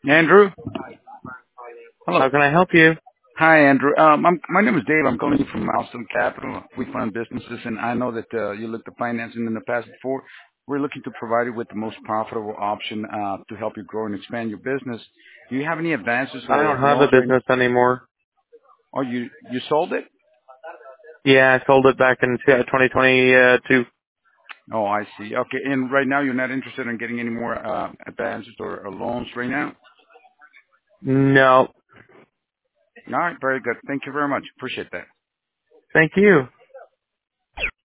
Andrew? Hello. How can I help you? Hi, Andrew. My name is Dave. I'm calling you from Milestone Capital. We fund businesses, and I know that you looked at financing in the past before. We're looking to provide you with the most profitable option to help you grow and expand your business. Do you have any advances I don't or have a loans right now? business anymore. Oh, you sold it? Yeah, I sold it back in 2022. Oh, I see. Okay, and right now you're not interested in getting any more advances or loans right now? No. All right, very good. Thank you very much. Appreciate that. Thank you.